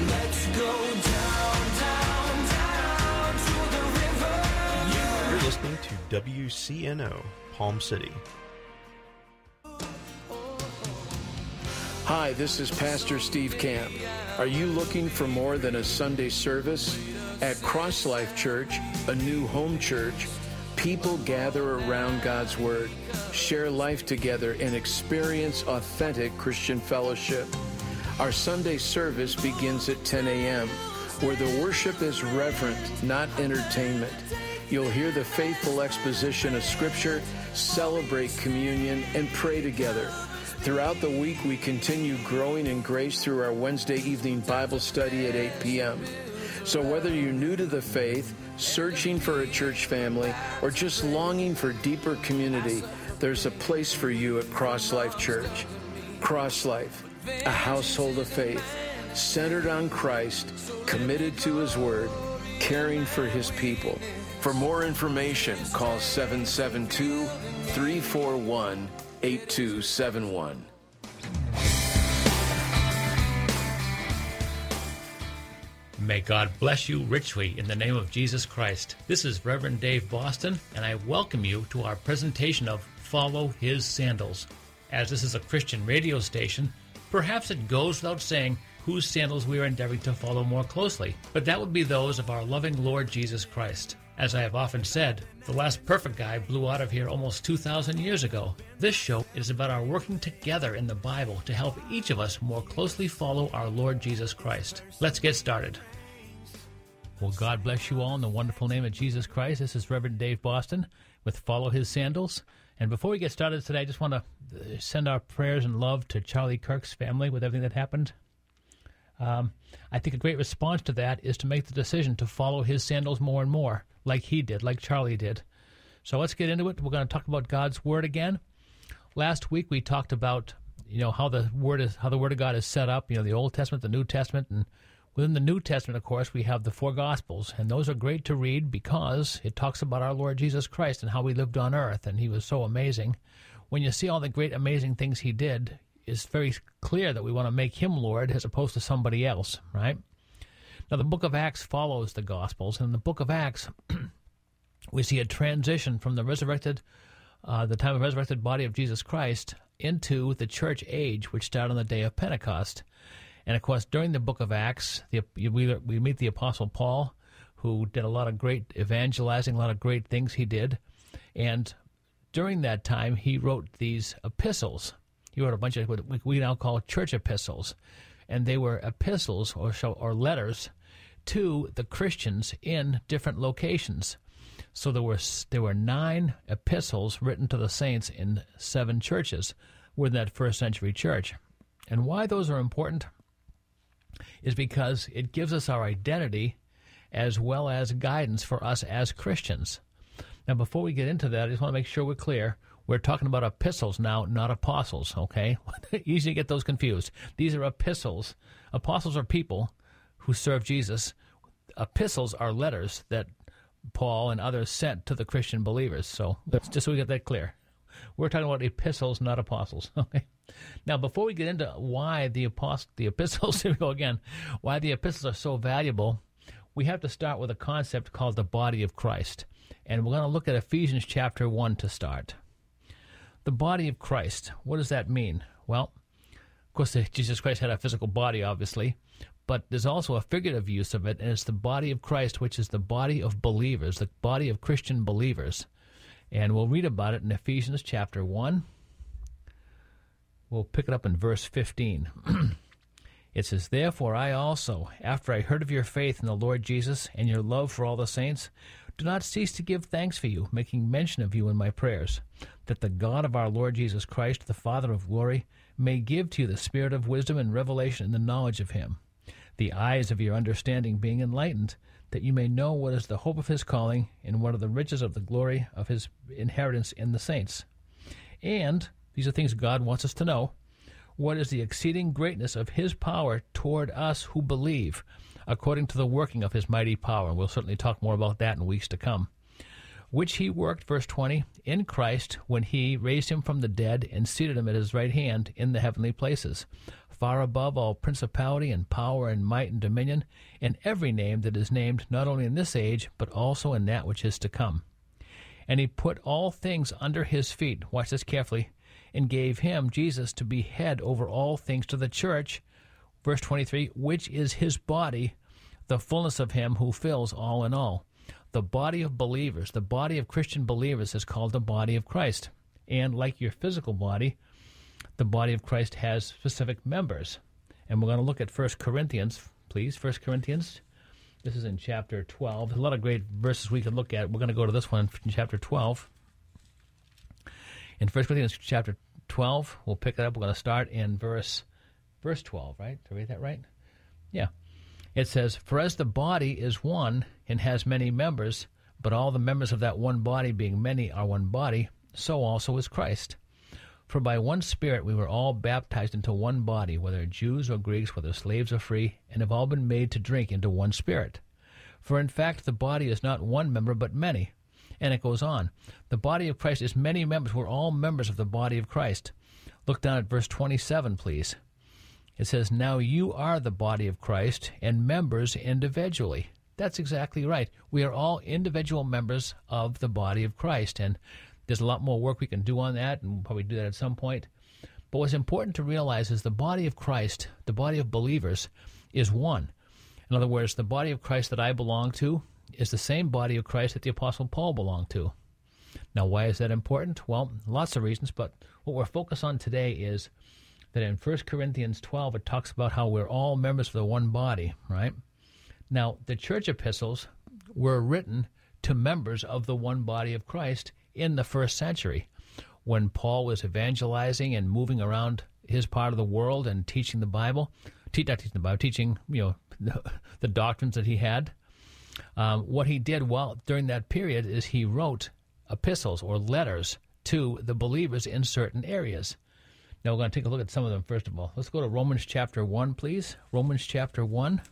Let's go down, down, down to the river. You're listening to WCNO, Palm City. Hi, this is Pastor Steve Camp. Are you looking for more than a Sunday service? At Cross Life Church, a new home church, people gather around God's Word, share life together, and experience authentic Christian fellowship. Our Sunday service begins at 10 a.m., where the worship is reverent, not entertainment. You'll hear the faithful exposition of Scripture, celebrate communion, and pray together. Throughout the week, we continue growing in grace through our Wednesday evening Bible study at 8 p.m. So whether you're new to the faith, searching for a church family, or just longing for deeper community, there's a place for you at Cross Life Church. Cross Life, a household of faith, centered on Christ, committed to His Word, caring for His people. For more information, call 772-341-8271. May God bless you richly in the name of Jesus Christ. This is Reverend Dave Boston, and I welcome you to our presentation of Follow His Sandals. As this is a Christian radio station, perhaps it goes without saying whose sandals we are endeavoring to follow more closely, but that would be those of our loving Lord Jesus Christ. As I have often said, the last perfect guy blew out of here almost 2,000 years ago. This show is about our working together in the Bible to help each of us more closely follow our Lord Jesus Christ. Let's get started. Well, God bless you all in the wonderful name of Jesus Christ. This is Reverend Dave Boston with Follow His Sandals. And before we get started today, I just want to send our prayers and love to Charlie Kirk's family with everything that happened. I think a great response to that is to make the decision to follow his sandals more and more, like he did, like Charlie did. So let's get into it. We're going to talk about God's Word again. Last week we talked about, how the Word of God is set up. The Old Testament, the New Testament, and within the New Testament, of course, we have the four Gospels, and those are great to read because it talks about our Lord Jesus Christ and how He lived on earth, and He was so amazing. When you see all the great, amazing things He did, it's very clear that we want to make Him Lord as opposed to somebody else, right? Now, the book of Acts follows the Gospels, and in the book of Acts, we see a transition from the time of resurrected body of Jesus Christ into the church age, which started on the day of Pentecost. And, of course, during the book of Acts, we meet the Apostle Paul, who did a lot of great evangelizing, a lot of great things he did. And during that time, he wrote these epistles. He wrote a bunch of what we now call church epistles. And they were epistles or letters to the Christians in different locations. So there were 9 epistles written to the saints in 7 churches within that first century church. And why those are important is because it gives us our identity as well as guidance for us as Christians. Now, before we get into that, I just want to make sure we're clear. We're talking about epistles now, not apostles, okay? Easy to get those confused. These are epistles. Apostles are people who serve Jesus. Epistles are letters that Paul and others sent to the Christian believers. So just so we get that clear. We're talking about epistles, not apostles, okay? Now, before we get into why the epistles, here we go again, why the epistles are so valuable, we have to start with a concept called the body of Christ. And we're going to look at Ephesians chapter 1 to start. The body of Christ, what does that mean? Well, of course, Jesus Christ had a physical body, obviously, but there's also a figurative use of it, and it's the body of Christ, which is the body of believers, the body of Christian believers. And we'll read about it in Ephesians chapter 1. We'll pick it up in verse 15. It says, "Therefore I also, after I heard of your faith in the Lord Jesus and your love for all the saints, do not cease to give thanks for you, making mention of you in my prayers, that the God of our Lord Jesus Christ, the Father of glory, may give to you the spirit of wisdom and revelation in the knowledge of him, the eyes of your understanding being enlightened, that you may know what is the hope of his calling and what are the riches of the glory of his inheritance in the saints. And," these are things God wants us to know, "what is the exceeding greatness of his power toward us who believe, according to the working of his mighty power." And we'll certainly talk more about that in weeks to come. "Which he worked," verse 20, "in Christ when he raised him from the dead and seated him at his right hand in the heavenly places, far above all principality and power and might and dominion, and every name that is named not only in this age, but also in that which is to come. And he put all things under his feet, watch this carefully, and gave him, Jesus, to be head over all things to the church, verse 23, which is his body, the fullness of him who fills all in all. The body of believers, the body of Christian believers is called the body of Christ. And like your physical body, the body of Christ has specific members. And we're going to look at 1 Corinthians, please. 1 Corinthians. This is in chapter 12. There's a lot of great verses we could look at. We're going to go to this one in chapter 12. In 1 Corinthians chapter 12, we'll pick it up. We're going to start in verse 12, right? Did I read that right? Yeah. It says, "For as the body is one and has many members, but all the members of that one body being many are one body, so also is Christ. For by one Spirit we were all baptized into one body, whether Jews or Greeks, whether slaves or free, and have all been made to drink into one Spirit. For in fact the body is not one member, but many." And it goes on. The body of Christ is many members. We're all members of the body of Christ. Look down at verse 27, please. It says, "Now you are the body of Christ and members individually." That's exactly right. We are all individual members of the body of Christ, and there's a lot more work we can do on that, and we'll probably do that at some point. But what's important to realize is the body of Christ, the body of believers, is one. In other words, the body of Christ that I belong to is the same body of Christ that the Apostle Paul belonged to. Now, why is that important? Well, lots of reasons, but what we're focused on today is that in 1 Corinthians 12, it talks about how we're all members of the one body, right? Now, the church epistles were written to members of the one body of Christ in the first century, when Paul was evangelizing and moving around his part of the world and teaching the Bible, teaching the doctrines that he had. What he did during that period is he wrote epistles or letters to the believers in certain areas. Now we're going to take a look at some of them first of all. Let's go to Romans chapter 1, please. Romans chapter 1.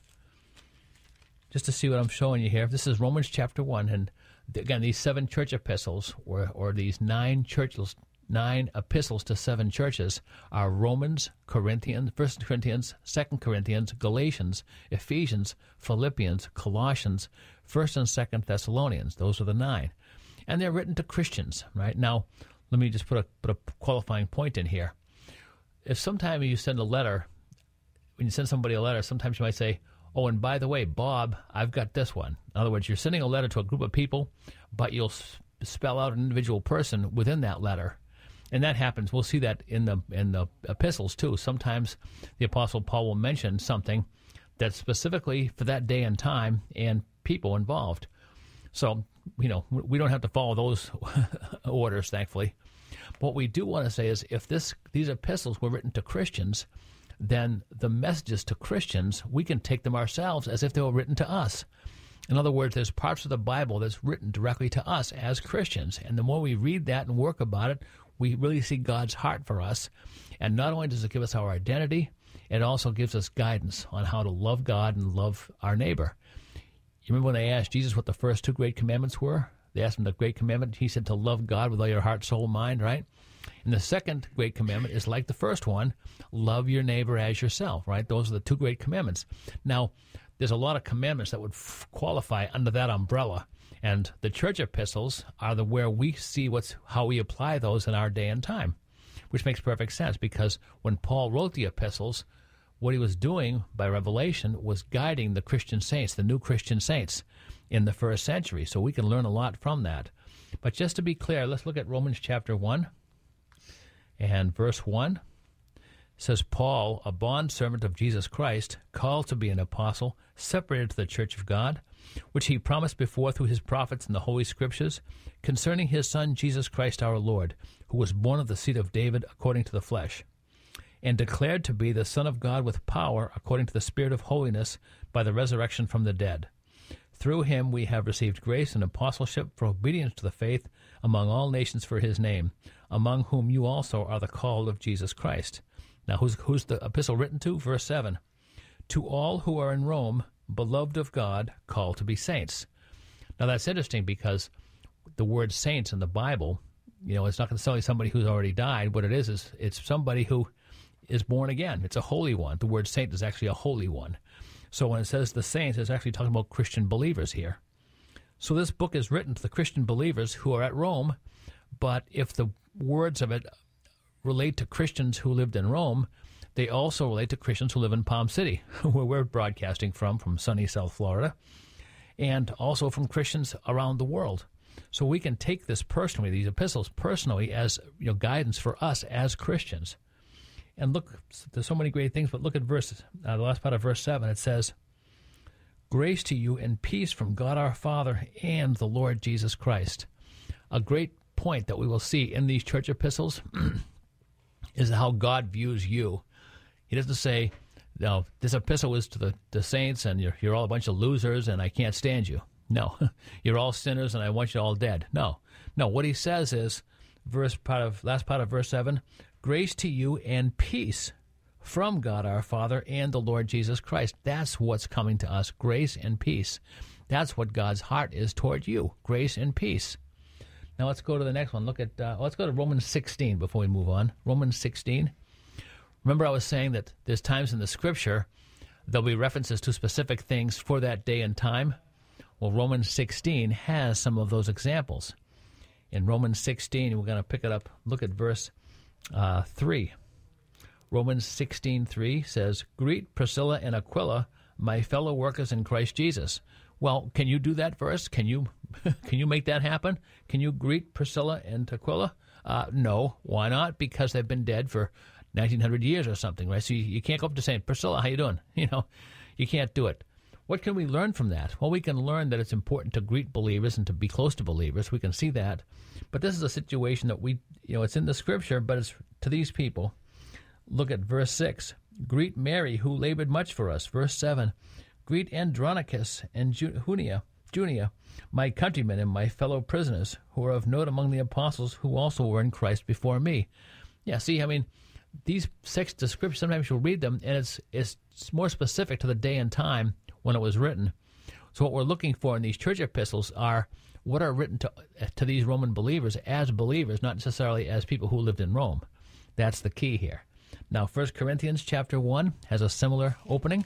Just to see what I'm showing you here. This is Romans chapter 1, and again, these 7 church epistles, or these 9 epistles to 7 churches, are Romans, Corinthians, 1 Corinthians, 2 Corinthians, Galatians, Ephesians, Philippians, Colossians, 1 and 2 Thessalonians. Those are the 9. And they're written to Christians, right? Now, let me just put a qualifying point in here. If sometime you send a letter, when you send somebody a letter, sometimes you might say, "Oh, and by the way, Bob, I've got this one." In other words, you're sending a letter to a group of people, but you'll spell out an individual person within that letter. And that happens. We'll see that in the epistles, too. Sometimes the Apostle Paul will mention something that's specifically for that day and time and people involved. So, we don't have to follow those orders, thankfully. What we do want to say is if these epistles were written to Christians, then the messages to Christians, we can take them ourselves as if they were written to us. In other words, there's parts of the Bible that's written directly to us as Christians. And the more we read that and work about it, we really see God's heart for us. And not only does it give us our identity, it also gives us guidance on how to love God and love our neighbor. You remember when they asked Jesus what the first 2 great commandments were? They asked him the great commandment. He said to love God with all your heart, soul, mind, right? And the second great commandment is like the first one, love your neighbor as yourself, right? Those are the 2 great commandments. Now, there's a lot of commandments that would qualify under that umbrella. And the church epistles are where we see how we apply those in our day and time, which makes perfect sense because when Paul wrote the epistles, what he was doing by revelation was guiding the Christian saints, the new Christian saints in the first century. So we can learn a lot from that. But just to be clear, let's look at Romans chapter 1 and verse 1. It says, "Paul, a bondservant of Jesus Christ, called to be an apostle, separated to the church of God, which he promised before through his prophets in the Holy Scriptures, concerning his Son Jesus Christ our Lord, who was born of the seed of David according to the flesh, and declared to be the Son of God with power according to the Spirit of holiness by the resurrection from the dead. Through him we have received grace and apostleship for obedience to the faith among all nations for his name, among whom you also are the called of Jesus Christ." Now, who's the epistle written to? Verse 7. "To all who are in Rome, beloved of God, called to be saints." Now, that's interesting because the word saints in the Bible, it's not necessarily somebody who's already died. What it is it's somebody who is born again. It's a holy one. The word saint is actually a holy one. So when it says the saints, it's actually talking about Christian believers here. So this book is written to the Christian believers who are at Rome, but if the words of it relate to Christians who lived in Rome, they also relate to Christians who live in Palm City, where we're broadcasting from sunny South Florida, and also from Christians around the world. So we can take this personally, these epistles personally, as guidance for us as Christians. And look, there's so many great things, but look at the last part of verse 7. It says, "Grace to you and peace from God our Father and the Lord Jesus Christ." A great point that we will see in these church epistles is how God views you. He doesn't say, "No, this epistle is to the saints, and you're all a bunch of losers, and I can't stand you." No, you're all sinners, and I want you all dead. No. What he says is, last part of verse 7, "Grace to you and peace from God our Father and the Lord Jesus Christ." That's what's coming to us, grace and peace. That's what God's heart is toward you, grace and peace. Now let's go to the next one. Let's go to Romans 16 before we move on. Romans 16. Remember I was saying that there's times in the Scripture there'll be references to specific things for that day and time. Well, Romans 16 has some of those examples. In Romans 16, we're going to pick it up, look at verse 3. Romans 16:3 says, "Greet Priscilla and Aquila, my fellow workers in Christ Jesus." Well, can you do that verse? Can you make that happen? Can you greet Priscilla and Aquila? No. Why not? Because they've been dead for 1900 years or something, right? So you can't go up to saying, "Priscilla, how you doing?" You can't do it. What can we learn from that? Well, we can learn that it's important to greet believers and to be close to believers. We can see that. But this is a situation that it's in the Scripture, but it's to these people. Look at verse 6. "Greet Mary, who labored much for us." Verse 7. "Greet Andronicus and Junia, my countrymen and my fellow prisoners, who are of note among the apostles, who also were in Christ before me." Yeah, see, these 6 descriptions, sometimes you'll read them, and it's more specific to the day and time when it was written. So what we're looking for in these church epistles are what are written to these Roman believers as believers, not necessarily as people who lived in Rome. That's the key here. Now, 1 Corinthians chapter 1 has a similar opening.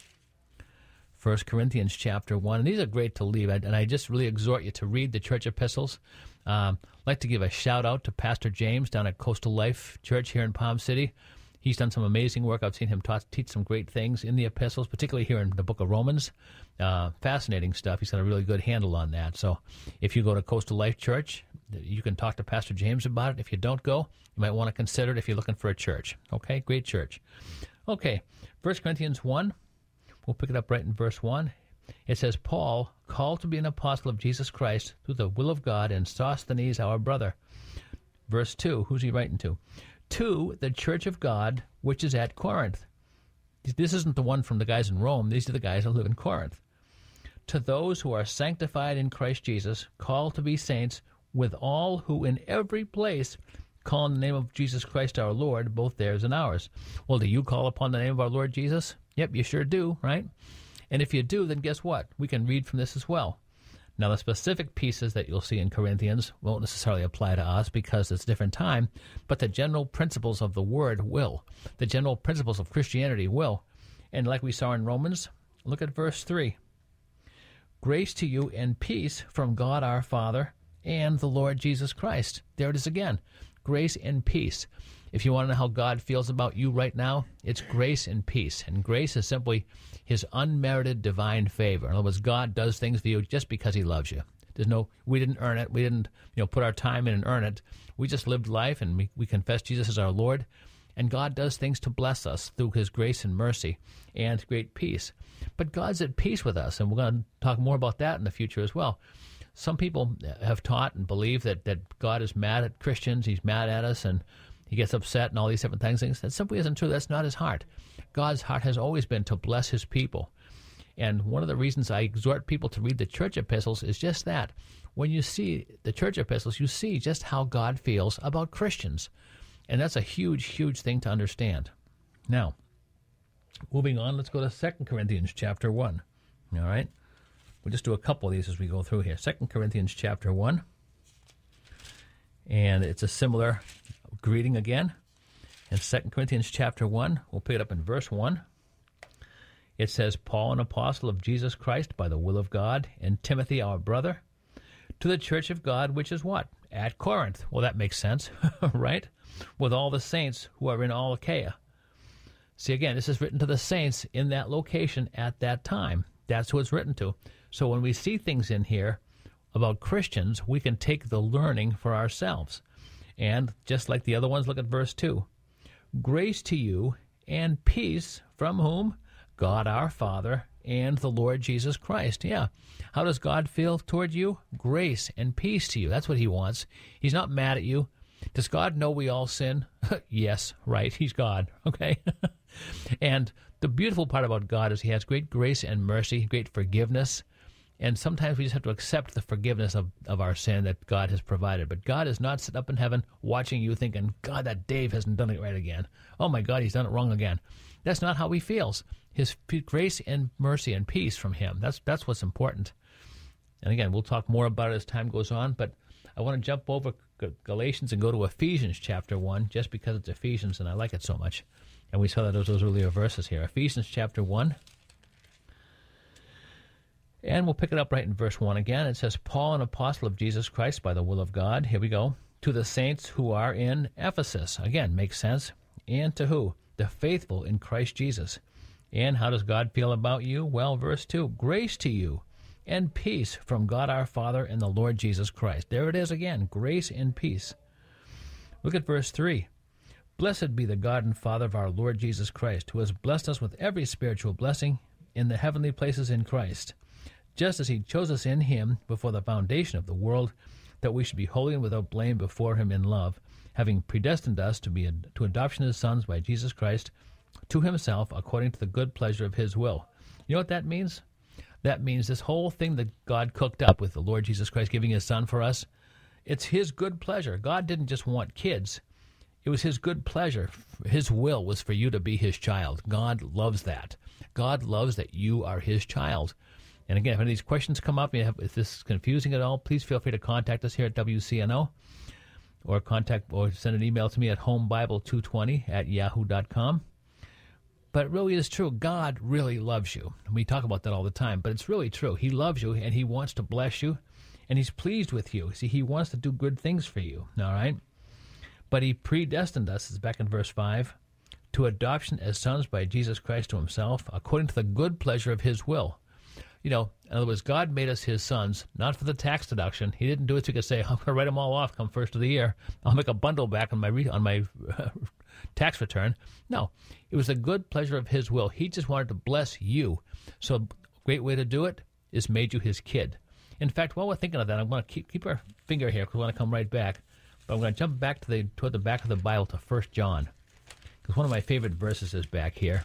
1 Corinthians chapter 1, and these are great to leave, and I just really exhort you to read the church epistles. I'd like to give a shout-out to Pastor James down at Coastal Life Church here in Palm City. He's done some amazing work. I've seen him teach some great things in the epistles, particularly here in the book of Romans. Fascinating stuff. He's got a really good handle on that. So if you go to Coastal Life Church, you can talk to Pastor James about it. If you don't go, you might want to consider it if you're looking for a church. Okay, great church. Okay, 1 Corinthians 1, we'll pick it up right in verse 1. It says, "Paul, called to be an apostle of Jesus Christ through the will of God, and Sosthenes, our brother." Verse 2, who's he writing to? "To the church of God, which is at Corinth." This isn't the one from the guys in Rome. These are the guys that live in Corinth. "To those who are sanctified in Christ Jesus, called to be saints, with all who in every place call on the name of Jesus Christ our Lord, both theirs and ours." Well, do you call upon the name of our Lord Jesus? Yep, you sure do, right? And if you do, then guess what? We can read from this as well. Now, the specific pieces that you'll see in Corinthians won't necessarily apply to us because it's a different time, but the general principles of the Word will. The general principles of Christianity will. And like we saw in Romans, look at verse 3. "Grace to you and peace from God our Father and the Lord Jesus Christ." There it is again. Grace and peace. If you want to know how God feels about you right now, it's grace and peace. And grace is simply His unmerited divine favor. In other words, God does things for you just because He loves you. We didn't earn it. We didn't, put our time in and earn it. We just lived life and we confessed Jesus as our Lord. And God does things to bless us through His grace and mercy and great peace. But God's at peace with us, and we're going to talk more about that in the future as well. Some people have taught and believe that God is mad at Christians. He's mad at us, and He gets upset and all these different things. That simply isn't true. That's not His heart. God's heart has always been to bless His people. And one of the reasons I exhort people to read the church epistles is just that. When you see the church epistles, you see just how God feels about Christians. And that's a huge, huge thing to understand. Now, moving on, let's go to 2 Corinthians chapter 1. All right? We'll just do a couple of these as we go through here. 2 Corinthians chapter 1. And it's a similar greeting again. In 2 Corinthians chapter 1, we'll pick it up in verse 1. It says, Paul, an apostle of Jesus Christ by the will of God, and Timothy, our brother, to the church of God, which is what? At Corinth. Well, that makes sense, right? With all the saints who are in all Achaia. See, again, this is written to the saints in that location at that time. That's who it's written to. So when we see things in here about Christians, we can take the learning for ourselves. And just like the other ones, look at verse 2. Grace to you and peace from whom? God our Father and the Lord Jesus Christ. Yeah. How does God feel toward you? Grace and peace to you. That's what he wants. He's not mad at you. Does God know we all sin? Yes, right. He's God, okay? And the beautiful part about God is he has great grace and mercy, great forgiveness. And sometimes we just have to accept the forgiveness of our sin that God has provided. But God is not sitting up in heaven watching you thinking, God, that Dave hasn't done it right again. Oh, my God, he's done it wrong again. That's not how he feels. His grace and mercy and peace from him. That's what's important. And again, we'll talk more about it as time goes on. But I want to jump over Galatians and go to Ephesians chapter 1, just because it's Ephesians and I like it so much. And we saw that those earlier verses here. Ephesians chapter 1. And we'll pick it up right in verse 1 again. It says, Paul, an apostle of Jesus Christ by the will of God. Here we go. To the saints who are in Ephesus. Again, makes sense. And to who? The faithful in Christ Jesus. And how does God feel about you? Well, verse 2. Grace to you and peace from God our Father and the Lord Jesus Christ. There it is again. Grace and peace. Look at verse 3. Blessed be the God and Father of our Lord Jesus Christ, who has blessed us with every spiritual blessing in the heavenly places in Christ, just as he chose us in him before the foundation of the world, that we should be holy and without blame before him in love, having predestined us to adoption as sons by Jesus Christ, to himself, according to the good pleasure of his will. You know what that means? That means this whole thing that God cooked up with the Lord Jesus Christ giving his son for us, it's his good pleasure. God didn't just want kids. It was his good pleasure. His will was for you to be his child. God loves that. God loves that you are his child. And again, if any of these questions come up, if this is confusing at all, please feel free to contact us here at WCNO or send an email to me at homebible220@yahoo.com. But it really is true. God really loves you. We talk about that all the time, but it's really true. He loves you, and he wants to bless you, and he's pleased with you. See, he wants to do good things for you, all right? But he predestined us, it's back in verse 5, to adoption as sons by Jesus Christ to himself, according to the good pleasure of his will. You know, in other words, God made us his sons, not for the tax deduction. He didn't do it so he could say, I'm going to write them all off come first of the year. I'll make a bundle back on my tax return. No, it was the good pleasure of his will. He just wanted to bless you. So a great way to do it is made you his kid. In fact, while we're thinking of that, I'm going to keep our finger here because we want to come right back. But I'm going to jump back toward the back of the Bible to 1 John, because one of my favorite verses is back here.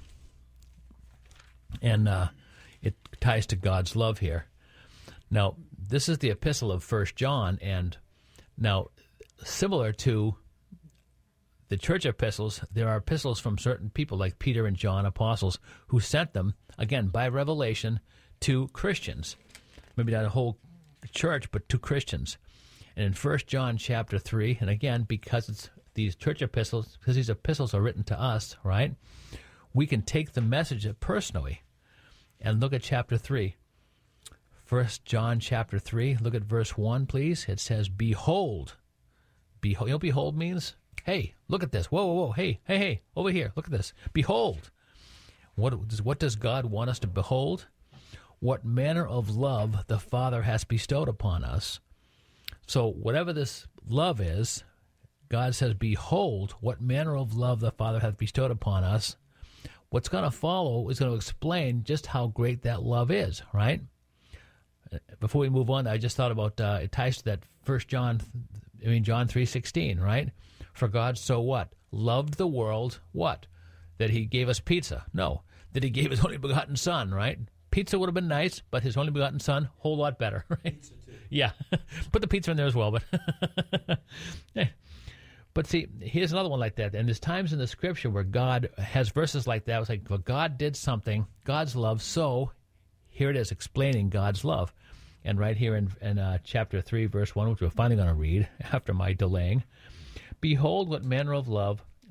And it ties to God's love here. Now, this is the epistle of 1 John, and now, similar to the church epistles, there are epistles from certain people like Peter and John, apostles, who sent them, again, by revelation, to Christians. Maybe not a whole church, but to Christians. And in 1 John chapter 3, and again, because it's these church epistles, because these epistles are written to us, right, we can take the message personally. And look at chapter 3. 1 John chapter 3, look at verse 1, please. It says, Behold. Behold. You know what behold means? Hey, look at this. Whoa, whoa, whoa. Hey, over here. Look at this. Behold. What does God want us to behold? What manner of love the Father has bestowed upon us. So whatever this love is, God says, Behold, what manner of love the Father hath bestowed upon us. What's going to follow is going to explain just how great that love is, right? Before we move on, I just thought about, it ties to that John 3:16, right? For God so what? Loved the world, what? That he gave us pizza. No, that he gave his only begotten son, right? Pizza would have been nice, but his only begotten son, whole lot better, right? Pizza too. Yeah, put the pizza in there as well, but... yeah. But see, here's another one like that. And there's times in the Scripture where God has verses like that. It's like, well, God did something, God's love, so here it is, explaining God's love. And right here in chapter 3, verse 1, which we're finally going to read after my delaying, Behold what manner of love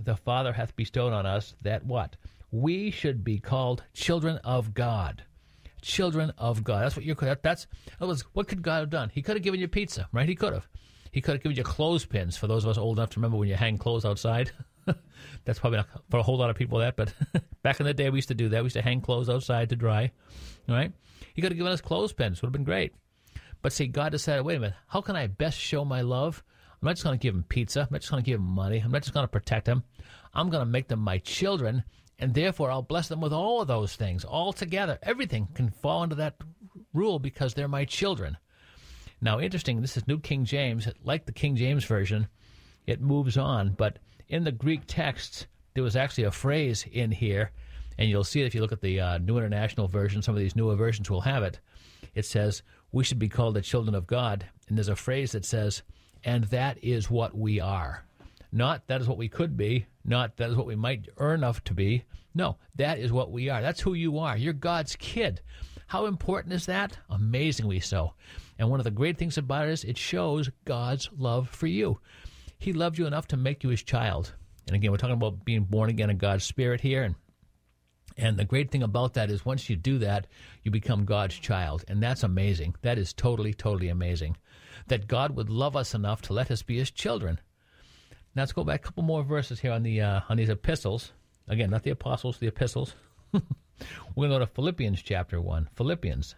the Father hath bestowed on us, that what? We should be called children of God. Children of God. That's what you're. That's what could God have done? He could have given you pizza, right? He could have. He could have given you clothespins. For those of us old enough to remember when you hang clothes outside. That's probably not for a whole lot of people but back in the day we used to do that. We used to hang clothes outside to dry, right? He could have given us clothespins. Would have been great. But see, God decided, wait a minute, how can I best show my love? I'm not just going to give him pizza. I'm not just going to give him money. I'm not just going to protect him. I'm going to make them my children, and therefore I'll bless them with all of those things all together. Everything can fall into that rule because they're my children. Now, interesting, this is New King James. Like the King James Version, it moves on, but in the Greek texts, there was actually a phrase in here, and you'll see it if you look at the New International Version. Some of these newer versions will have it. It says, we should be called the children of God, and there's a phrase that says, and that is what we are. Not that is what we could be, not that is what we might earn enough to be. No, that is what we are. That's who you are. You're God's kid. How important is that? Amazingly so. And one of the great things about it is it shows God's love for you. He loved you enough to make you his child. And again, we're talking about being born again in God's Spirit here. And the great thing about that is once you do that, you become God's child. And that's amazing. That is totally, totally amazing. That God would love us enough to let us be his children. Now let's go back a couple more verses here on these epistles. Again, not the apostles, the epistles. We're going to go to Philippians chapter 1. Philippians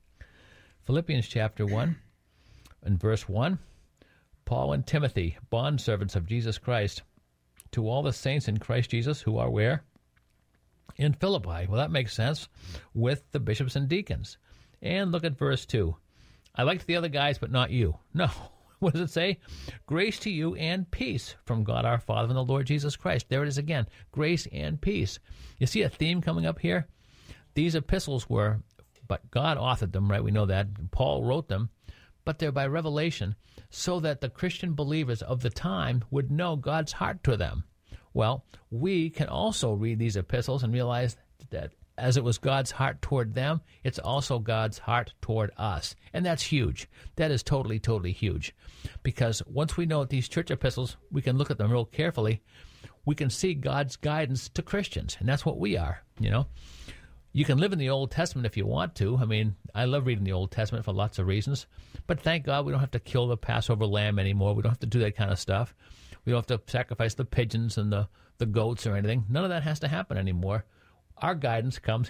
chapter 1 and verse 1. Paul and Timothy, bondservants of Jesus Christ, to all the saints in Christ Jesus who are where? In Philippi. Well, that makes sense. With the bishops and deacons. And look at verse 2. I liked the other guys, but not you. No. What does it say? Grace to you and peace from God our Father and the Lord Jesus Christ. There it is again. Grace and peace. You see a theme coming up here? These epistles were, but God authored them, right? We know that. Paul wrote them. But they're by revelation so that the Christian believers of the time would know God's heart to them. Well, we can also read these epistles and realize that as it was God's heart toward them, it's also God's heart toward us. And that's huge. That is totally, totally huge. Because once we know these church epistles, we can look at them real carefully. We can see God's guidance to Christians. And that's what we are, you know. You can live in the Old Testament if you want to. I mean, I love reading the Old Testament for lots of reasons. But thank God we don't have to kill the Passover lamb anymore. We don't have to do that kind of stuff. We don't have to sacrifice the pigeons and the goats or anything. None of that has to happen anymore. Our guidance comes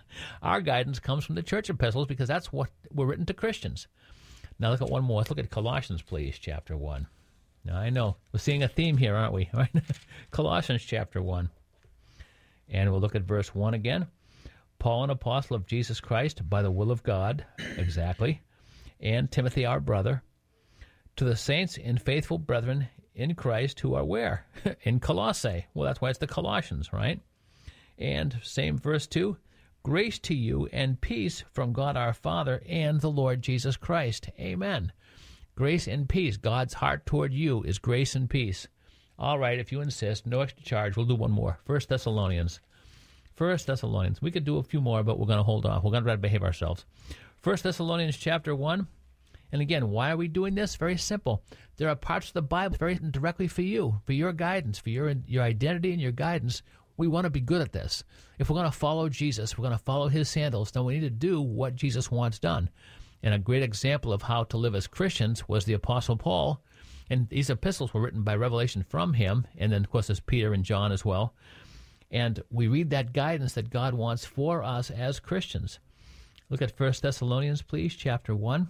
from the church epistles because that's what were written to Christians. Now look at one more. Let's look at Colossians, please, chapter 1. Now I know we're seeing a theme here, aren't we? Colossians chapter 1. And we'll look at verse 1 again. Paul, an apostle of Jesus Christ, by the will of God, exactly, and Timothy, our brother, to the saints and faithful brethren in Christ who are where? In Colossae. Well, that's why it's the Colossians, right? And same verse 2, grace to you and peace from God our Father and the Lord Jesus Christ. Amen. Grace and peace. God's heart toward you is grace and peace. All right, if you insist, no extra charge. We'll do one more. 1 Thessalonians. We could do a few more, but we're going to hold off. We're going to try to behave ourselves. 1 Thessalonians chapter 1. And again, why are we doing this? Very simple. There are parts of the Bible very directly for you, for your guidance, for your identity and your guidance. We want to be good at this. If we're going to follow Jesus, we're going to follow his sandals, then we need to do what Jesus wants done. And a great example of how to live as Christians was the Apostle Paul. And these epistles were written by revelation from him. And then, of course, there's Peter and John as well. And we read that guidance that God wants for us as Christians. Look at 1 Thessalonians, please, chapter 1.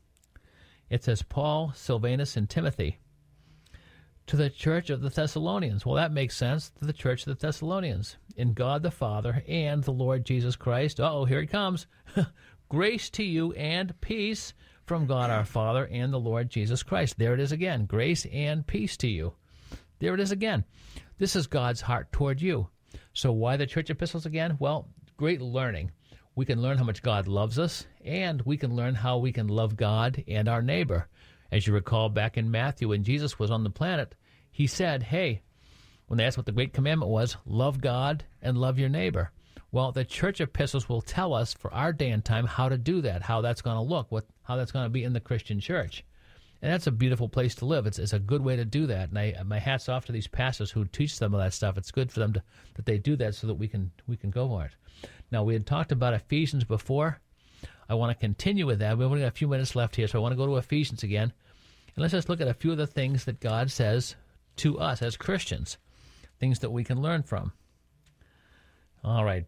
It says, Paul, Silvanus, and Timothy, to the church of the Thessalonians. Well, that makes sense. To the church of the Thessalonians, in God the Father and the Lord Jesus Christ. Uh-oh, here it comes. Grace to you and peace from God our Father and the Lord Jesus Christ. There it is again. Grace and peace to you. There it is again. This is God's heart toward you. So why the church epistles again? Well, great learning. We can learn how much God loves us, and we can learn how we can love God and our neighbor. As you recall back in Matthew, when Jesus was on the planet, he said, hey, when they asked what the great commandment was, love God and love your neighbor. Well, the church epistles will tell us for our day and time how to do that, how that's going to look, how that's going to be in the Christian church. And that's a beautiful place to live. It's a good way to do that. And my hat's off to these pastors who teach them all that stuff. It's good for them that they do that so that we can go for it. Now, we had talked about Ephesians before. I want to continue with that. We've only got a few minutes left here, so I want to go to Ephesians again. And let's just look at a few of the things that God says to us as Christians, things that we can learn from. All right,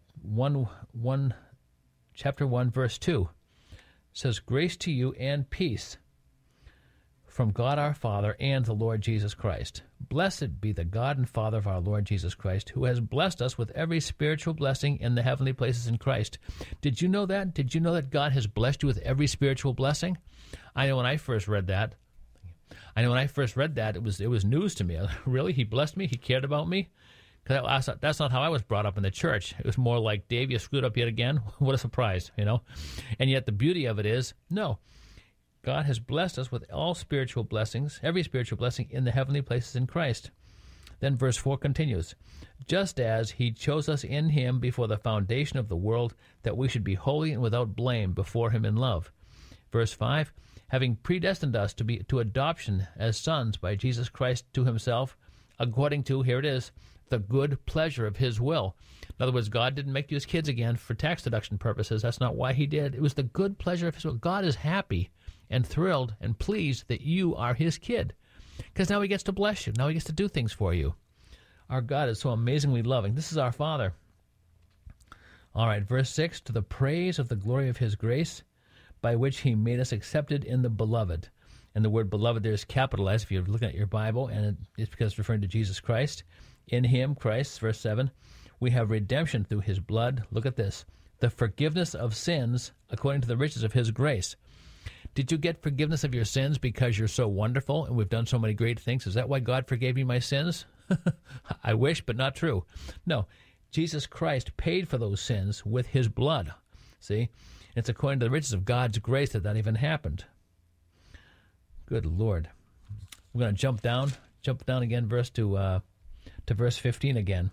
chapter 1, verse 2 says, "Grace to you and peace from God our Father and the Lord Jesus Christ. Blessed be the God and Father of our Lord Jesus Christ, who has blessed us with every spiritual blessing in the heavenly places in Christ." Did you know that? Did you know that God has blessed you with every spiritual blessing? I know when I first read that, it was news to me. Really? He blessed me? He cared about me? Because that's not how I was brought up in the church. It was more like, Dave, you screwed up yet again? What a surprise, you know? And yet the beauty of it is, no. God has blessed us with all spiritual blessings, every spiritual blessing in the heavenly places in Christ. Then verse 4 continues, "Just as he chose us in him before the foundation of the world, that we should be holy and without blame before him in love." Verse 5, "Having predestined us to adoption as sons by Jesus Christ to himself, according to," here it is, "the good pleasure of his will." In other words, God didn't make you his kids again for tax deduction purposes. That's not why he did. It was the good pleasure of his will. God is happy and thrilled and pleased that you are his kid, because now he gets to bless you. Now he gets to do things for you. Our God is so amazingly loving. This is our Father. All right, verse 6, "To the praise of the glory of his grace, by which he made us accepted in the beloved." And the word beloved there is capitalized if you're looking at your Bible, and it's because it's referring to Jesus Christ. "In him," Christ, verse 7, "we have redemption through his blood." Look at this. "The forgiveness of sins according to the riches of his grace." Did you get forgiveness of your sins because you're so wonderful and we've done so many great things? Is that why God forgave me my sins? I wish, but not true. No, Jesus Christ paid for those sins with his blood. See? It's according to the riches of God's grace that even happened. Good Lord. We're going to jump down again to verse 15 again.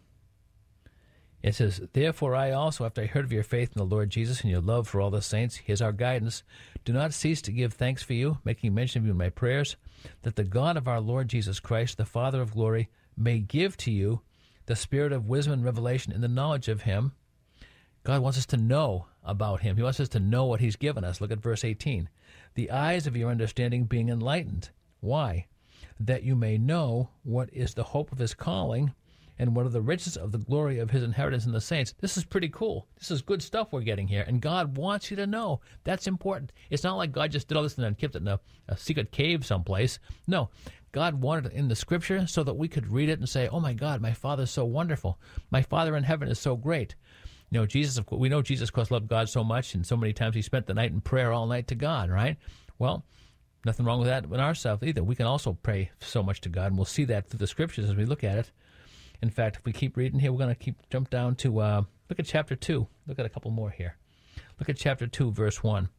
It says, "Therefore I also, after I heard of your faith in the Lord Jesus and your love for all the saints," here's our guidance, "do not cease to give thanks for you, making mention of you in my prayers, that the God of our Lord Jesus Christ, the Father of glory, may give to you the spirit of wisdom and revelation in the knowledge of him." God wants us to know about him. He wants us to know what he's given us. Look at verse 18. "The eyes of your understanding being enlightened." Why? "That you may know what is the hope of his calling, and what are the riches of the glory of his inheritance in the saints." This is pretty cool. This is good stuff we're getting here, and God wants you to know. That's important. It's not like God just did all this and then kept it in a secret cave someplace. No, God wanted it in the Scripture so that we could read it and say, "Oh my God, my Father's so wonderful. My Father in heaven is so great." You know, we know Jesus, of course, loved God so much, and so many times he spent the night in prayer all night to God, right? Well, nothing wrong with that in ourselves either. We can also pray so much to God, and we'll see that through the Scriptures as we look at it. In fact, if we keep reading here, we're going to jump down to, look at chapter 2. Look at a couple more here. Look at chapter 2, verse 1.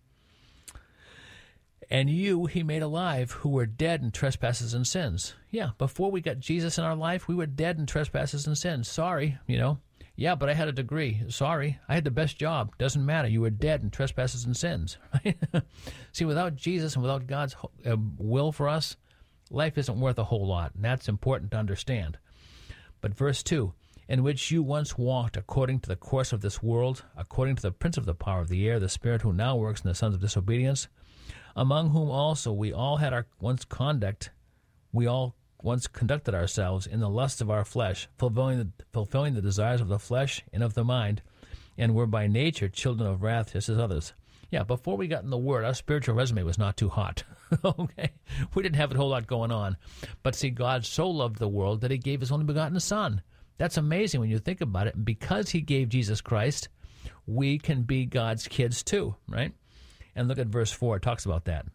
"And you he made alive, who were dead in trespasses and sins." Yeah, before we got Jesus in our life, we were dead in trespasses and sins. Sorry, you know. Yeah, but I had a degree. Sorry, I had the best job. Doesn't matter. You were dead in trespasses and sins. Right? See, without Jesus and without God's will for us, life isn't worth a whole lot, and that's important to understand. But verse 2, "In which you once walked according to the course of this world, according to the prince of the power of the air, the spirit who now works in the sons of disobedience, among whom also we all had our once conducted ourselves in the lusts of our flesh, fulfilling the desires of the flesh and of the mind, and were by nature children of wrath just as others." Yeah, before we got in the Word, our spiritual resume was not too hot. Okay? We didn't have a whole lot going on. But see, God so loved the world that he gave his only begotten Son. That's amazing when you think about it. And because he gave Jesus Christ, we can be God's kids too, right? And look at verse 4. It talks about that.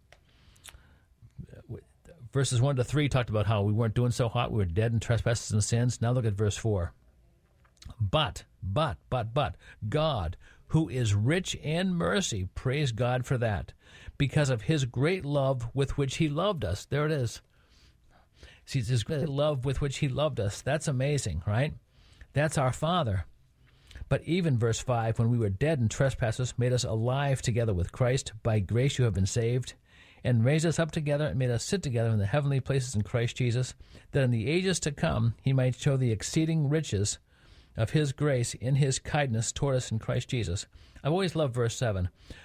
Verses 1 to 3 talked about how we weren't doing so hot. We were dead in trespasses and sins. Now look at verse 4. But, God, who is rich in mercy, praise God for that, because of his great love with which he loved us. There it is. See, it's his great love with which he loved us. That's amazing, right? That's our Father. But even verse 5, "When we were dead in trespasses, made us alive together with Christ. By grace you have been saved, and raised us up together and made us sit together in the heavenly places in Christ Jesus, that in the ages to come he might show the exceeding riches of his grace in his kindness toward us in Christ Jesus. I've always loved verse 7.